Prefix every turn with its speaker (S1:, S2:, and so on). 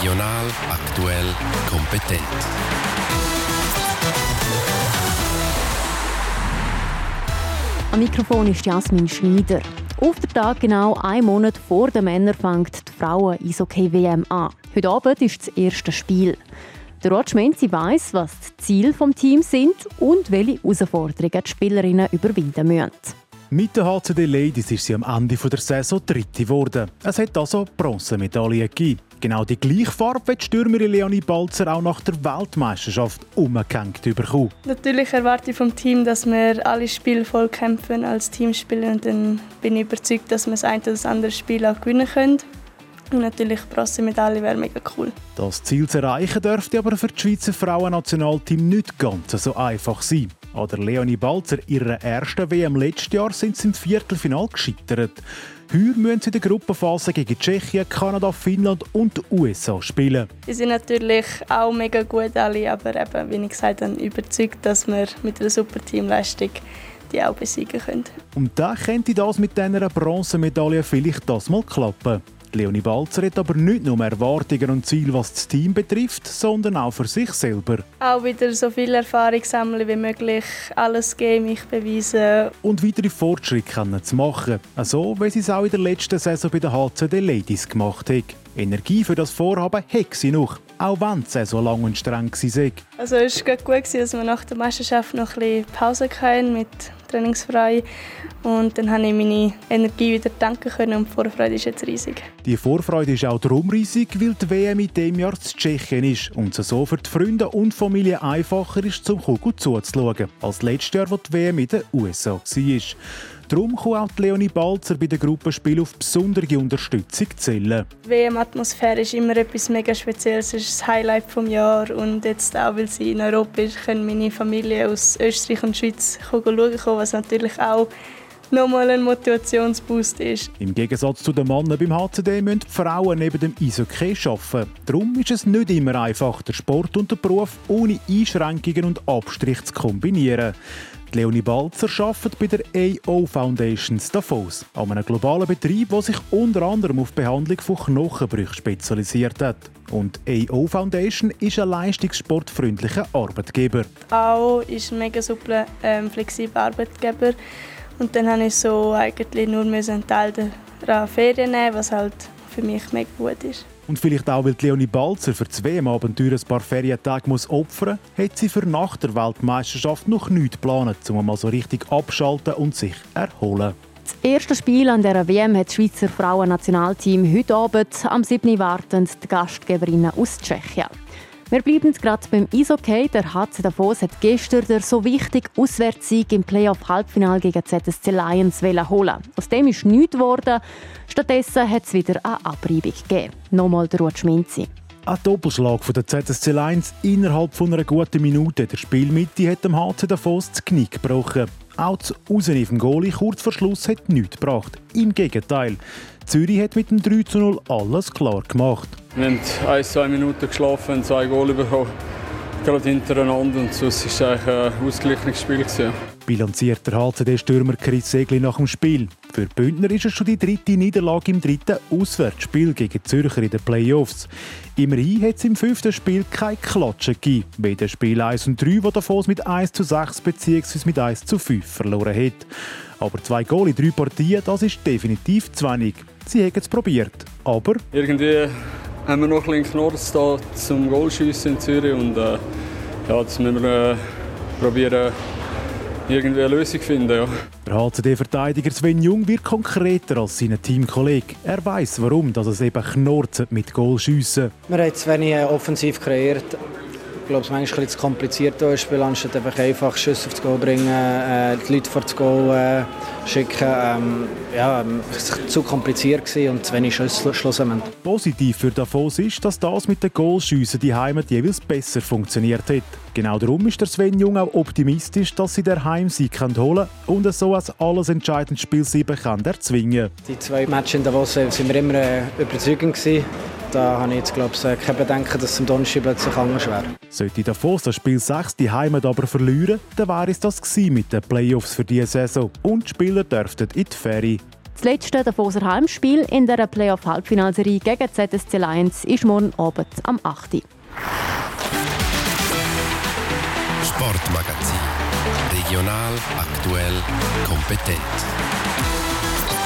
S1: Regional, aktuell, kompetent.
S2: Am Mikrofon ist Jasmin Schneider. Auf den Tag genau 1 Monat vor den Männern fängt die Frauen-Eishockey-WM an. Heute Abend ist das erste Spiel. Der Roger Menzi weiss, was die Ziele des Teams sind und welche Herausforderungen die Spielerinnen überwinden müssen.
S3: Mit der HCD Ladies ist sie am Ende der Saison Dritte geworden. Es hat also Bronzemedaille gegeben. Genau die gleiche Farbe wird die Stürmerin Leonie Balzer auch nach der Weltmeisterschaft umgehängt bekommen.
S4: Natürlich erwarte ich vom Team, dass wir alle Spiele voll kämpfen als Team spielen. Und dann bin ich überzeugt, dass wir das eine oder das andere Spiel auch gewinnen können. Und natürlich die Bronzemedaille wäre mega cool.
S3: Das Ziel zu erreichen dürfte aber für das Schweizer Frauennationalteam nicht ganz so einfach sein. An der Leonie Balzer ihrer ersten WM letztes Jahr sind sie im Viertelfinale gescheitert. Heute müssen sie in der Gruppenphase gegen Tschechien, Kanada, Finnland und die USA spielen.
S4: Sie sind natürlich auch mega gut alle, aber eben, wie ich gesagt habe, überzeugt, dass wir mit einer super Teamleistung die auch besiegen können.
S3: Und dann könnte das mit dieser Bronzemedaille vielleicht das mal klappen. Leonie Balzer hat aber nicht nur Erwartungen und Ziele, was das Team betrifft, sondern auch für sich selber.
S4: Auch wieder so viel Erfahrung sammeln wie möglich, alles geben, mich beweisen.
S3: Und weitere Fortschritte zu machen. So wie sie es auch in der letzten Saison bei den HCD Ladies gemacht hat. Energie für das Vorhaben hat sie noch, auch wenn die Saison lang und streng war.
S4: Also es war gut, dass wir nach der Meisterschaft noch ein bisschen Pause hatten mit trainingsfrei. Und dann konnte ich meine Energie wieder tanken können und die Vorfreude ist jetzt riesig.
S3: Die Vorfreude ist auch darum riesig, weil die WM in diesem Jahr in Tschechien ist und es so für die Freunde und Familie einfacher ist, zum Kugeln zuzuschauen, als letztes Jahr, wo die WM in den USA war. Darum kann auch Leonie Balzer bei den Gruppenspielen auf besondere Unterstützung zählen.
S4: Die WM-Atmosphäre ist immer etwas mega Spezielles. Es ist das Highlight des Jahres. Und jetzt auch, weil sie in Europa ist, können meine Familie aus Österreich und Schweiz schauen, was natürlich auch nochmal ein Motivationsboost ist.
S3: Im Gegensatz zu den Männern beim HCD müssen die Frauen neben dem Eishockey arbeiten. Darum ist es nicht immer einfach, den Sport und den Beruf ohne Einschränkungen und Abstriche zu kombinieren. Leonie Balzer arbeitet bei der AO Foundation Davos, einem globalen Betrieb, der sich unter anderem auf die Behandlung von Knochenbrüchen spezialisiert hat. Und AO Foundation ist ein leistungssportfreundlicher Arbeitgeber.
S4: AO ist ein mega super, flexibler Arbeitgeber. Und dann musste ich so eigentlich nur einen Teil der Ferien nehmen, was halt für mich mega gut ist.
S3: Und vielleicht auch, weil Leonie Balzer für das WM-Abenteuer ein paar Ferientage opfern muss, hat sie für nach der Weltmeisterschaft noch nichts geplant, um mal so richtig abschalten und sich erholen.
S2: Das erste Spiel an dieser WM hat das Schweizer Frauennationalteam heute Abend. Am 7. warten die Gastgeberinnen aus Tschechien. Wir bleiben gerade beim Eishockey. Der HC Davos hat gestern den so wichtigen Auswärtssieg im Playoff-Halbfinale gegen ZSC Lions holen. Aus dem ist nichts geworden. Stattdessen hat es wieder eine Abreibung gegeben. Nochmal der Roger Menzi.
S3: Ein Doppelschlag von der ZSC Lions innerhalb von einer guten Minute der Spielmitte hat dem HC Davos das Knie gebrochen. Auch das Rausnehmen vom Goalie kurz vor Schluss hat nichts gebracht. Im Gegenteil. Zürich hat mit dem 3:0 alles klar gemacht.
S5: Wir haben 1-2 Minuten geschlafen und 2 Goal bekommen. Gerade hintereinander. Und sonst war es eigentlich ein ausgeglichenes Spiel.
S3: Bilanziert der HCD-Stürmer Chris Segli nach dem Spiel. Für die Bündner ist es schon die 3. Niederlage im 3. Auswärtsspiel gegen Zürcher in den Playoffs. Immerhin hat es im 5. Spiel keine Klatsche gegeben, wie den Spiel 1 und 3, wo Davos mit 1:6 bzw. mit 1:5 verloren hat. Aber 2 Goal in 3 Partien, das ist definitiv zu wenig. Sie haben es probiert, aber
S5: irgendwie haben wir noch ein bisschen Knorrs da zum Goalschiessen in Zürich und das müssen wir probieren, irgendwie eine Lösung zu finden. Ja.
S3: Der HCD-Verteidiger Sven Jung wird konkreter als sein Teamkollege. Er weiss, warum dass es eben knurzt mit Goalschiessen.
S6: Wir haben zu wenig offensiv kreiert. Ich glaube, es ist manchmal zu kompliziert im Spiel, anstatt einfach Schüsse aufs Goal bringen, die Leute vor das Goal schicken. Es war zu kompliziert und zu wenig Schüsse schlussendlich.
S3: Positiv für Davos ist, dass das mit den Goalschüssen die Heimat jeweils besser funktioniert hat. Genau darum ist der Sven Jung auch optimistisch, dass sie den Heimsieg holen können und so ein alles entscheidendes Spiel 7 erzwingen.
S6: Die 2 Matches in Davos waren wir immer überzeugend. Da habe ich jetzt, glaube ich, kein Bedenken, dass es am Donnerstag plötzlich anders wäre.
S3: Sollte Davos das Spiel 6 die Heimat aber verlieren, dann wäre es das mit den Playoffs für diese Saison. Und die Spieler dürften in die Ferie.
S2: Das letzte Davoser Heimspiel in der Playoff-Halbfinalserie gegen ZSC Lions ist morgen Abend am 8.
S1: Sportmagazin. Regional, aktuell, kompetent.